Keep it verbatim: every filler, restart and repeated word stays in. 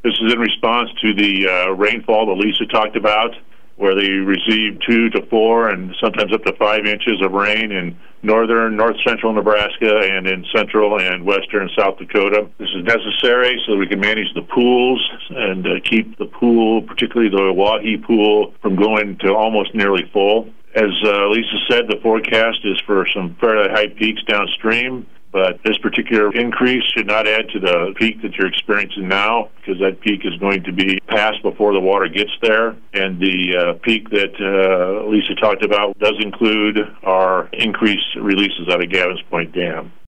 This is in response to the uh, rainfall that Lisa talked about, where they received two to four and sometimes up to five inches of rain in northern, north-central Nebraska and in central and western South Dakota. This is necessary so that we can manage the pools and uh, keep the pool, particularly the Oahe pool, from going to almost nearly full. As uh, Lisa said, the forecast is for some fairly high peaks downstream, but this particular increase should not add to the peak that you're experiencing now, because that peak is going to be passed before the water gets there. And the uh, peak that uh, Lisa talked about does include our increased releases out of Gavins Point Dam.